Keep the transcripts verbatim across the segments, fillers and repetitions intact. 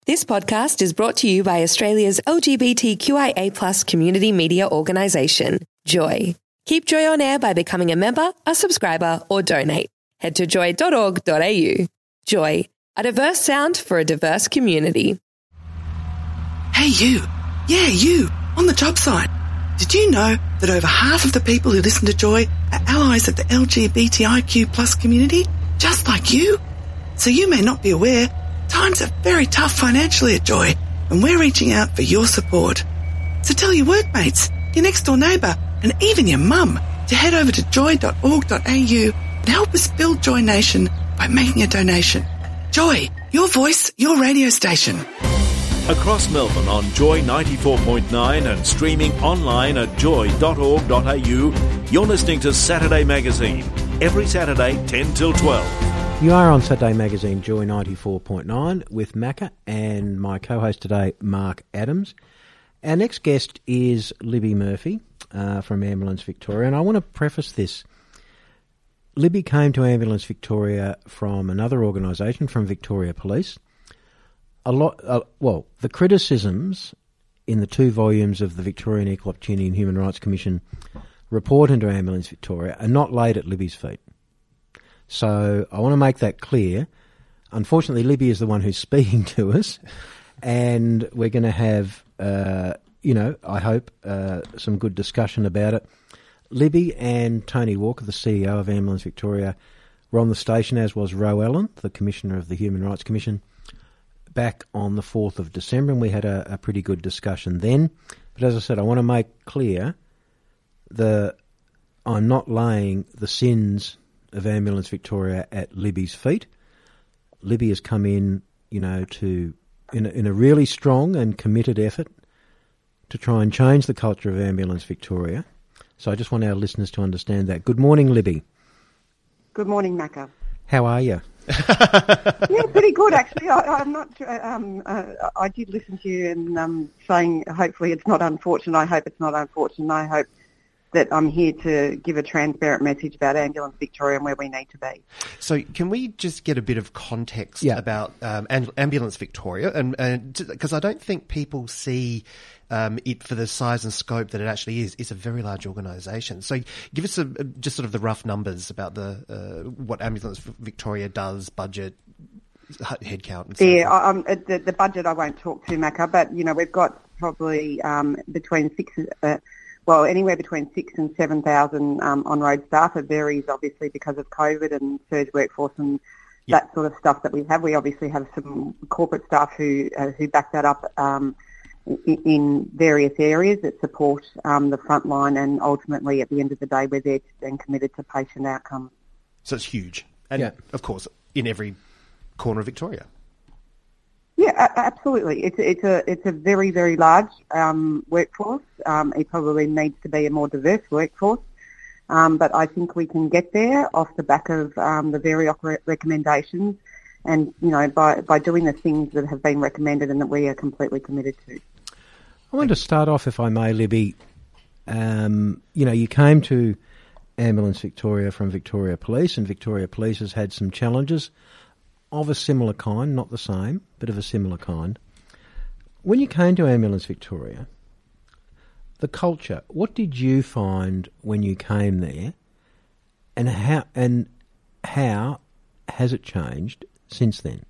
This podcast is brought to you by Australia's L G B T Q I A plus community media organisation, Joy. Keep Joy on air by becoming a member, a subscriber or donate. Head to joy dot org dot a u. Joy, a diverse sound for a diverse community. Hey you, yeah you, on the job site. Did you know that over half of the people who listen to Joy are allies of the L G B T I Q plus community, just like you? So you may not be aware, times are very tough financially at Joy, and we're reaching out for your support. So tell your workmates, your next door neighbour, and even your mum to head over to joy dot org dot a u and help us build Joy Nation by making a donation. Joy, your voice, your radio station. Across Melbourne on Joy ninety-four point nine and streaming online at joy dot org dot a u, you're listening to Saturday Magazine, every Saturday ten till twelve. You are on Saturday Magazine, Joy ninety-four point nine, with Macca and my co-host today, Mark Adams. Our next guest is Libby Murphy uh, from Ambulance Victoria, and I want to preface this. Libby came to Ambulance Victoria from another organisation, from Victoria Police. A lot, uh, well, the criticisms in the two volumes of the Victorian Equal Opportunity and Human Rights Commission report into Ambulance Victoria are not laid at Libby's feet. So I want to make that clear. Unfortunately, Libby is the one who's speaking to us, and we're going to have, uh, you know, I hope, uh, some good discussion about it. Libby and Tony Walker, the C E O of Ambulance Victoria, were on the station, as was Ro Allen, the Commissioner of the Human Rights Commission, back on the fourth of December, and we had a, a pretty good discussion then. But as I said, I want to make clear the I'm not laying the sins of Ambulance Victoria at Libby's feet. Libby has come in, you know, to in a, in a really strong and committed effort to try and change the culture of Ambulance Victoria. So I just want our listeners to understand that. Good morning, Libby. Good morning, Macca. How are you? Yeah, pretty good actually. I, I'm not sure. Um, uh, I did listen to you and um, saying hopefully it's not unfortunate. I hope it's not unfortunate. I hope that I'm here to give a transparent message about Ambulance Victoria and where we need to be. So can we just get a bit of context yeah. about um, Ambulance Victoria? And because I don't think people see um, it for the size and scope that it actually is. It's a very large organisation. So give us a, just sort of the rough numbers about the uh, what Ambulance Victoria does, budget, headcount and so Yeah, forth. um, the, the budget I won't talk to, Macca, but, you know, we've got probably um, between six... Uh, Well, anywhere between six and seven thousand um, on-road staff. It varies, obviously, because of COVID and surge workforce and yep. that sort of stuff that we have. We obviously have some corporate staff who uh, who back that up um, in, in various areas that support um, the front line, and ultimately, at the end of the day, we're there and committed to patient outcomes. So it's huge, and yeah. of course, in every corner of Victoria. Yeah, absolutely. It's it's a it's a very very large um, workforce. Um, it probably needs to be a more diverse workforce, um, but I think we can get there off the back of um, the various recommendations, and you know by by doing the things that have been recommended and that we are completely committed to. I want to start off, if I may, Libby. Um, you know, you came to Ambulance Victoria from Victoria Police, and Victoria Police has had some challenges of a similar kind, not the same, but of a similar kind. When you came to Ambulance Victoria, the culture, what did you find when you came there, and how and how has it changed since then?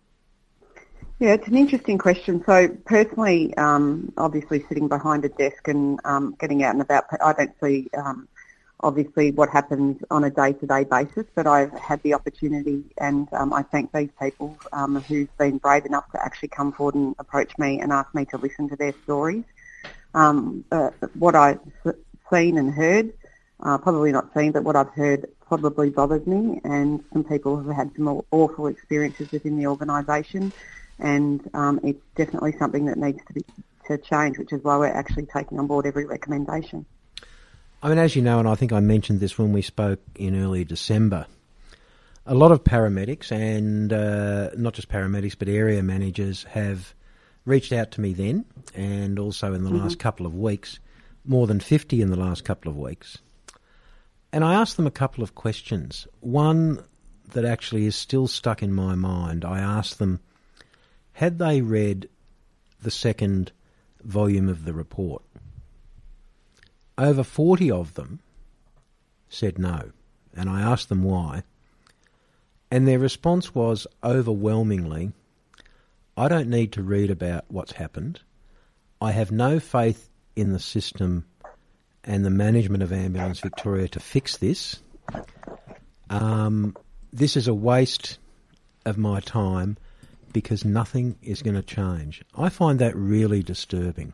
Yeah, it's an interesting question. So personally, um, obviously sitting behind a desk and um, getting out and about, I don't see um, obviously what happens on a day-to-day basis, but I've had the opportunity, and um, I thank these people um, who've been brave enough to actually come forward and approach me and ask me to listen to their stories. Um, uh, what I've seen and heard, uh, probably not seen, but what I've heard probably bothers me, and some people have had some awful experiences within the organisation, and um, it's definitely something that needs to be to change, which is why we're actually taking on board every recommendation. I mean, as you know, and I think I mentioned this when we spoke in early December, a lot of paramedics and uh, not just paramedics but area managers have reached out to me then, and also in the mm-hmm. last couple of weeks, more than fifty in the last couple of weeks. And I asked them a couple of questions. One that actually is still stuck in my mind. I asked them, had they read the second volume of the report, over forty of them said no. And I asked them why. And their response was overwhelmingly, I don't need to read about what's happened. I have no faith in the system and the management of Ambulance Victoria to fix this. Um, this is a waste of my time because nothing is going to change. I find that really disturbing.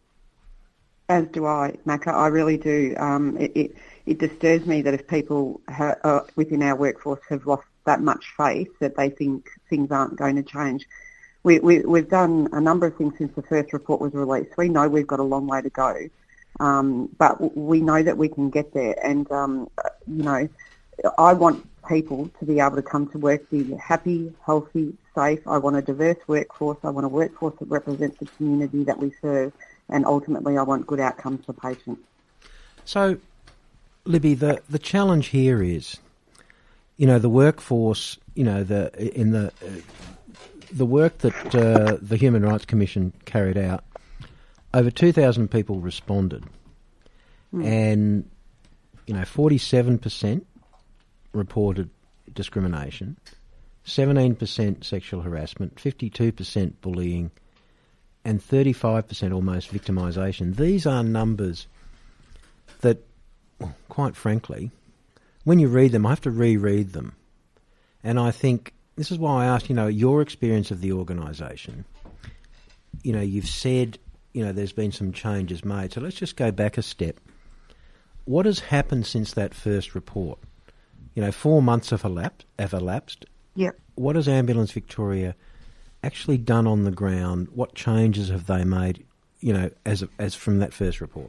As do I, Macca. I really do. Um, it, it, it disturbs me that if people ha- uh, within our workforce have lost that much faith that they think things aren't going to change. We, we, we've done a number of things since the first report was released. We know we've got a long way to go, um, but we know that we can get there. And, um, you know, I want people to be able to come to work, be happy, healthy, safe. I want a diverse workforce. I want a workforce that represents the community that we serve. And ultimately, I want good outcomes for patients. So, Libby, the, the challenge here is, you know, the workforce, you know, the in the uh, the work that uh, the Human Rights Commission carried out, over two thousand people responded, mm. and, you know, forty-seven percent reported discrimination, seventeen percent sexual harassment, fifty-two percent bullying, and thirty-five percent almost victimisation. These are numbers that, quite frankly, when you read them, I have to reread them. And I think, this is why I asked, you know, your experience of the organisation. You know, you've said, you know, there's been some changes made. So let's just go back a step. What has happened since that first report? You know, four months have elapsed. Have elapsed. Yep. What has Ambulance Victoria actually done on the ground? What changes have they made, you know, as as from that first report?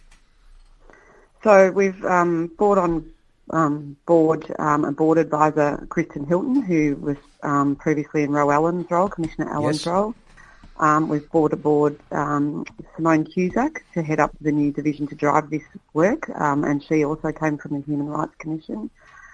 So we've um, brought on um, board um, a board advisor, Kristen Hilton, who was um, previously in Ro Allen's role, Commissioner Allen's yes. role. Um, we've brought aboard um, Simone Cusack to head up the new division to drive this work, um, and she also came from the Human Rights Commission.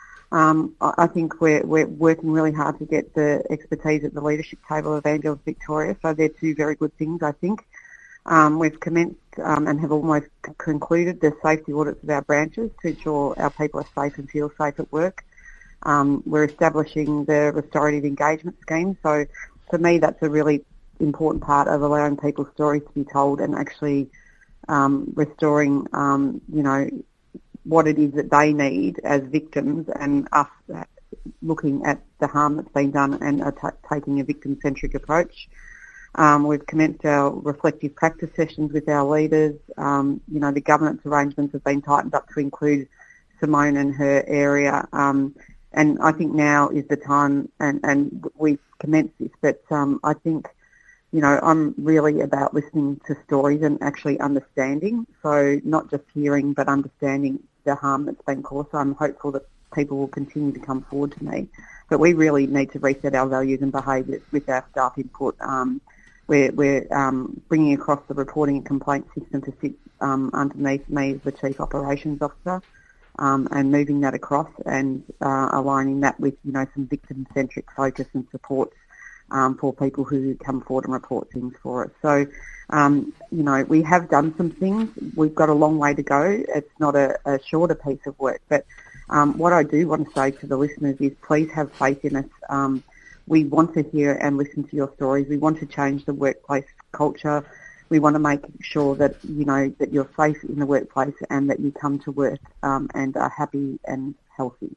Um, I think we're, we're working really hard to get the expertise at the leadership table of Ambulance Victoria, so they're two very good things, I think. Um, we've commenced um, and have almost c- concluded the safety audits of our branches to ensure our people are safe and feel safe at work. Um, we're establishing the restorative engagement scheme, so for me that's a really important part of allowing people's stories to be told and actually um, restoring, um, you know, what it is that they need as victims, and us looking at the harm that's been done and uh, t- taking a victim-centric approach. Um, we've commenced our reflective practice sessions with our leaders. Um, you know, the governance arrangements have been tightened up to include Simone and her area. Um, and I think now is the time, and, and we've commenced this, but um, I think, you know, I'm really about listening to stories and actually understanding. So not just hearing, but understanding the harm that's been caused. So I'm hopeful that people will continue to come forward to me. But we really need to reset our values and behaviours with our staff input. Um, we're we're um, bringing across the reporting and complaint system to sit um, underneath me as the Chief Operations Officer, um, and moving that across and uh, aligning that with, you know, some victim-centric focus and supports um, for people who come forward and report things for us. So, um, you know, we have done some things. We've got a long way to go. It's not a, a shorter piece of work, but um, what I do want to say to the listeners is please have faith in us. Um, we want to hear and listen to your stories. We want to change the workplace culture. We want to make sure that, you know, that you're safe in the workplace and that you come to work um, and are happy and healthy.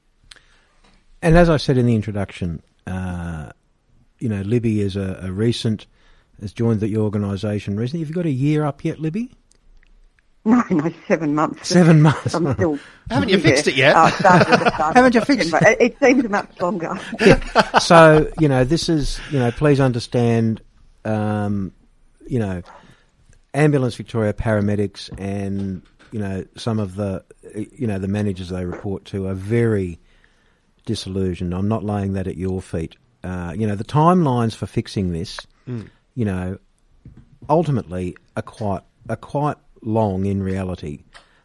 And as I said in the introduction, uh, you know, Libby is a, a recent, has joined the organisation recently. Have you got a year up yet, Libby? No, no, seven months. Seven months. I'm still. Haven't you fixed it yet? Uh, started at the start Haven't you of fixed September. it? It seems much longer. Yeah. So, you know, this is, you know, please understand, um, you know, Ambulance Victoria paramedics and, you know, some of the, you know, the managers they report to are very disillusioned. I'm not laying that at your feet. Uh, you know, the timelines for fixing this, mm. you know, ultimately are quite, are quite long in reality.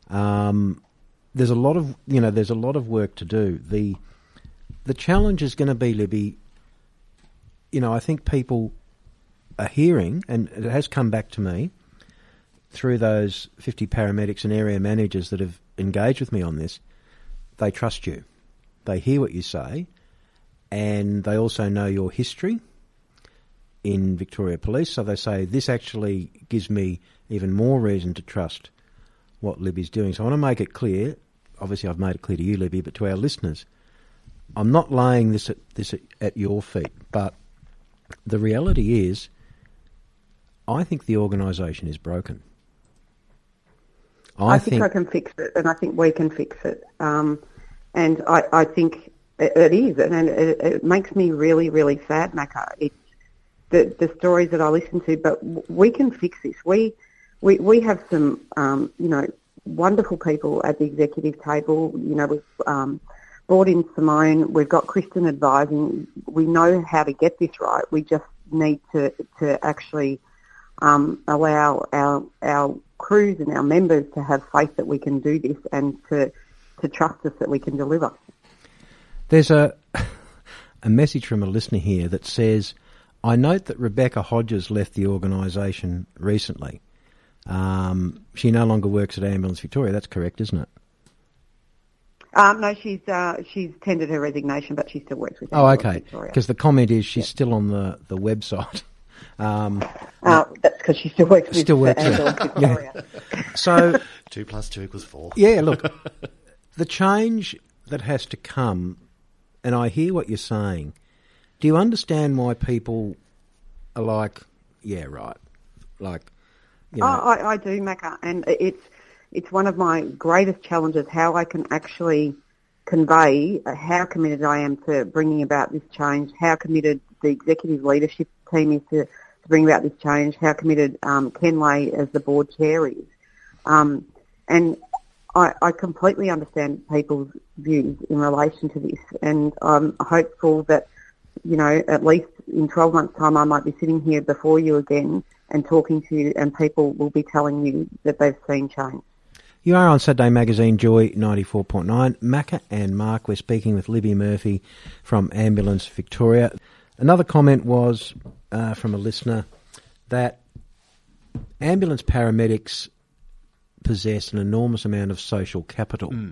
Um, there's a lot of, you know, there's a lot of work to do. The, the challenge is going to be, Libby, you know, I think people a hearing, and it has come back to me through those fifty paramedics and area managers that have engaged with me on this. They trust you. They hear what you say, and they also know your history in Victoria Police. So they say, this actually gives me even more reason to trust what Libby's doing. So I want to make it clear, obviously I've made it clear to you, Libby, but to our listeners, I'm not laying this at, this at, at your feet, but the reality is I think the organisation is broken. I, I think, think I can fix it, and I think we can fix it. Um, and I, I think it, it is, and it, it makes me really, really sad, Macca. It's the, the stories that I listen to, but we can fix this. We we, we have some, um, you know, wonderful people at the executive table. You know, we've um, brought in Simone. We've got Kristen advising. We know how to get this right. We just need to to actually um, allow our our crews and our members to have faith that we can do this and to to trust us that we can deliver. There's a a message from a listener here that says, I note that Rebecca Hodges left the organisation recently. Um, she no longer works at Ambulance Victoria. That's correct, isn't it? Um, no, she's uh, she's tendered her resignation, but she still works with Oh, Ambulance okay. Victoria. Because the comment is she's yeah. still on the, the website. Um, uh, that's because she still works with still works Ambulance Victoria. Yeah. So two plus two equals four. Yeah, look, the change that has to come, and I hear what you're saying. Do you understand why people are like, yeah, right, like, you know. Oh, I, I do, Macca, and it's it's one of my greatest challenges, how I can actually convey how committed I am to bringing about this change, how committed the executive leadership team is to, to bring about this change, how committed um, Ken Lay as the board chair is. Um, and I, I completely understand people's views in relation to this, and I'm hopeful that, you know, at least in twelve months' time I might be sitting here before you again and talking to you, and people will be telling you that they've seen change. You are on Saturday Magazine Joy ninety-four point nine. Macca and Mark, we're speaking with Libby Murphy from Ambulance Victoria. Another comment was uh, from a listener that ambulance paramedics possess an enormous amount of social capital, mm.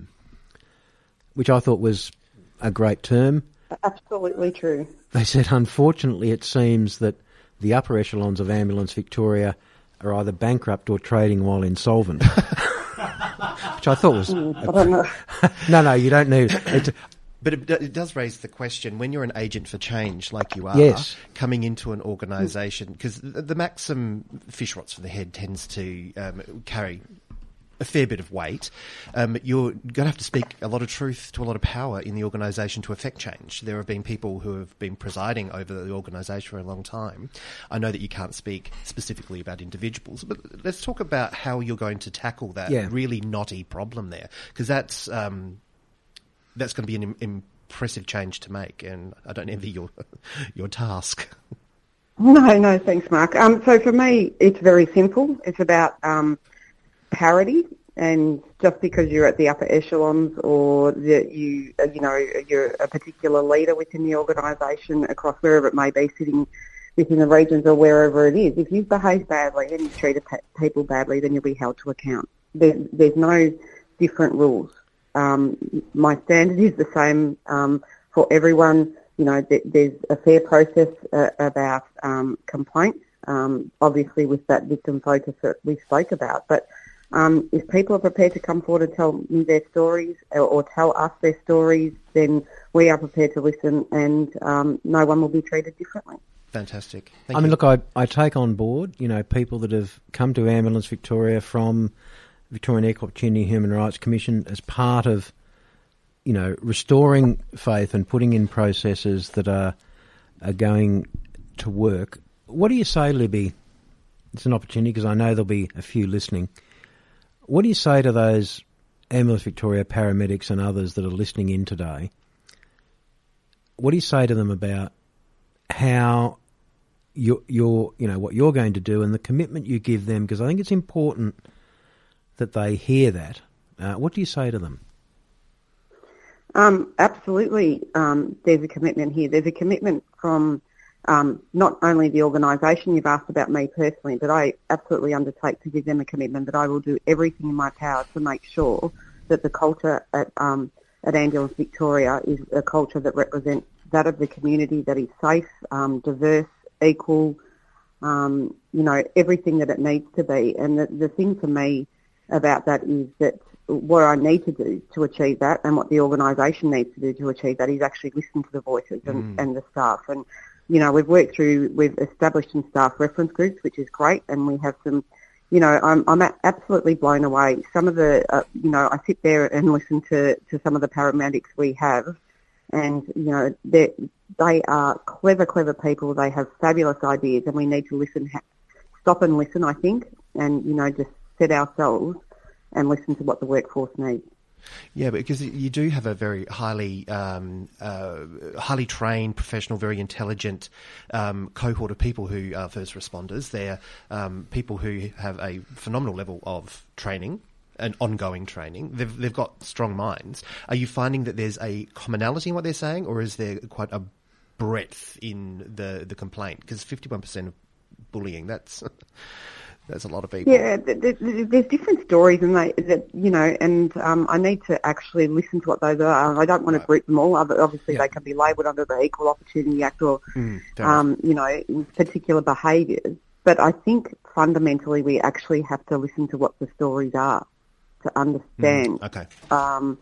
which I thought was a great term. Absolutely true. They said, unfortunately, it seems that the upper echelons of Ambulance Victoria are either bankrupt or trading while insolvent. Which I thought was... Mm, I don't know. no, no, you don't need... It's, But it, it does raise the question, when you're an agent for change, like you are, yes. coming into an organisation, because the, the Maxim fish rots for the head tends to um, carry a fair bit of weight, um, you're going to have to speak a lot of truth to a lot of power in the organisation to affect change. There have been people who have been presiding over the organisation for a long time. I know that you can't speak specifically about individuals, but let's talk about how you're going to tackle that yeah. really knotty problem there, because that's... Um, That's going to be an im- impressive change to make, and I don't envy your your task. No, no, thanks, Mark. Um, so for me, it's very simple. It's about um, parity, and just because you're at the upper echelons or that you, you know, you're a particular leader within the organisation across wherever it may be, sitting within the regions or wherever it is, if you've behaved badly and you've treated people badly, then you'll be held to account. There, there's no different rules. Um, my standard is the same um, for everyone. You know, th- there's a fair process uh, about um, complaints, um, obviously with that victim focus that we spoke about. But um, if people are prepared to come forward and tell me their stories or, or tell us their stories, then we are prepared to listen, and um, no one will be treated differently. Fantastic. I Thank you. mean, look, I, I take on board, you know, people that have come to Ambulance Victoria from Victorian Equal Opportunity Human Rights Commission as part of, you know, restoring faith and putting in processes that are are going to work. What do you say, Libby? It's an opportunity because I know there'll be a few listening. What do you say to those Ambulance Victoria paramedics and others that are listening in today? What do you say to them about how you're, you're you know, what you're going to do and the commitment you give them? Because I think it's important that they hear that. Uh, what do you say to them? Um, absolutely, um, there's a commitment here. There's a commitment from um, not only the organisation, you've asked about me personally, but I absolutely undertake to give them a commitment that I will do everything in my power to make sure that the culture at um, at Ambulance Victoria is a culture that represents that of the community, that is safe, um, diverse, equal, um, you know, everything that it needs to be. And the, the thing for me about that is that what I need to do to achieve that and what the organisation needs to do to achieve that is actually listen to the voices and, mm. and the staff. And, you know, we've worked through, we've established some staff reference groups, which is great, and we have some, you know, I'm, I'm absolutely blown away. Some of the, uh, you know, I sit there and listen to, to some of the paramedics we have, and, you know, they they are clever, clever people. They have fabulous ideas, and we need to listen, stop and listen, I think, and, you know, just set ourselves and listen to what the workforce needs. Yeah, because you do have a very highly um, uh, highly trained, professional, very intelligent um, cohort of people who are first responders. They're um, people who have a phenomenal level of training and ongoing training. They've, they've got strong minds. Are you finding that there's a commonality in what they're saying, or is there quite a breadth in the, the complaint? Because fifty-one percent of bullying, that's... That's a lot of people. Yeah, there's different stories, and they, that you know, and um, I need to actually listen to what those are. I don't want right. to group them all. Obviously, yeah. they can be labelled under the Equal Opportunity Act or, mm, um, you know, particular behaviours. But I think fundamentally we actually have to listen to what the stories are to understand. Mm, okay. Um,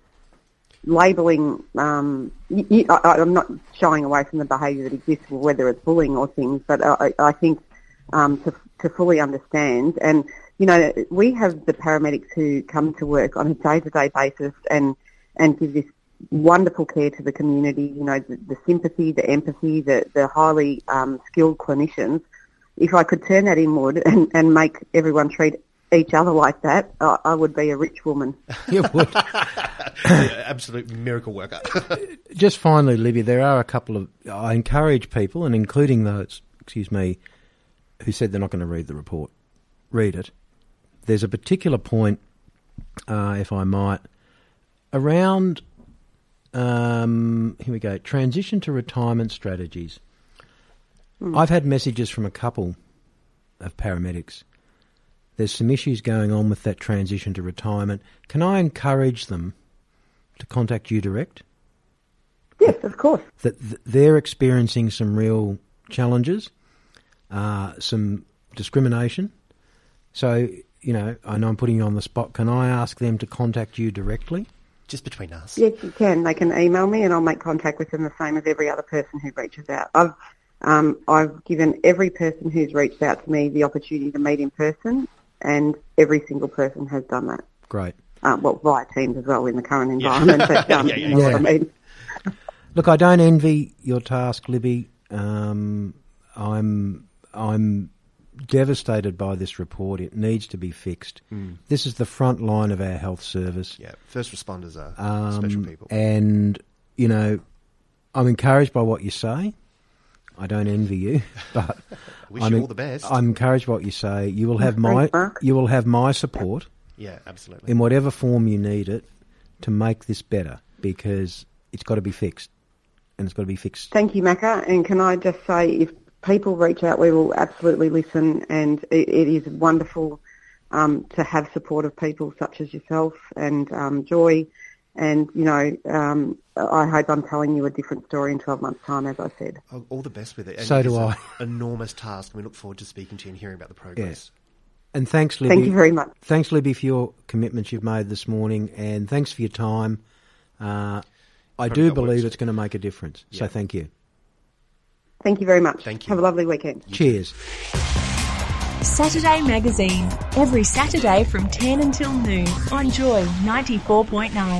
labelling, um, you, you, I, I'm not shying away from the behaviour that exists, whether it's bullying or things, but I, I think um, to to fully understand. And, you know, we have the paramedics who come to work on a day-to-day basis and, and give this wonderful care to the community, you know, the, the sympathy, the empathy, the, the highly um, skilled clinicians. If I could turn that inward and, and make everyone treat each other like that, I, I would be a rich woman. You would. Yeah, absolute miracle worker. Just finally, Libby, there are a couple of... I encourage people, and including those, excuse me, who said they're not going to read the report, read it. There's a particular point, uh, if I might, around, um, here we go, transition to retirement strategies. Mm. I've had messages from a couple of paramedics. There's some issues going on with that transition to retirement. Can I encourage them to contact you direct? Yes, of course. That th- they're experiencing some real challenges. Uh, some discrimination. So, you know, I know I'm putting you on the spot. Can I ask them to contact you directly? Just between us. Yes, you can. They can email me and I'll make contact with them the same as every other person who reaches out. I've um, I've given every person who's reached out to me the opportunity to meet in person, and every single person has done that. Great. Um, well, via Teams as well in the current environment. Yeah. But, um, yeah, yeah, yeah. You know what I mean? Look, I don't envy your task, Libby. Um, I'm... I'm devastated by this report. It needs to be fixed. Mm. This is the front line of our health service. Yeah, first responders are um, special people. And, you know, I'm encouraged by what you say. I don't envy you, but wish I'm, you all the best. I'm encouraged by what you say. You will have my you will have my support. Yeah, absolutely. In whatever form you need it to make this better, because it's got to be fixed, and it's got to be fixed. Thank you, Macca. And can I just say, if people reach out, we will absolutely listen, and it, it is wonderful um, to have support of people such as yourself and um, Joy, and, you know, um, I hope I'm telling you a different story in twelve months' time, as I said. All the best with it. And so it do I. An enormous task, and we look forward to speaking to you and hearing about the progress. Yes. And thanks, Libby. Thank you very much. Thanks, Libby, for your commitments you've made this morning, and thanks for your time. Uh, I do believe it's going to make a difference, yeah. So thank you. Thank you very much. Thank you. Have a lovely weekend. Cheers. Saturday Magazine, every Saturday from ten until noon on Joy ninety-four point nine.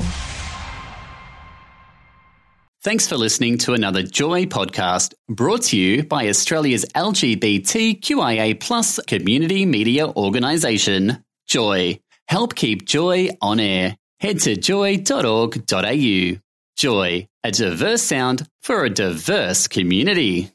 Thanks for listening to another Joy podcast brought to you by Australia's L G B T Q I A plus community media organisation, Joy. Help keep Joy on air. Head to joy dot org dot a u. Joy, a diverse sound for a diverse community.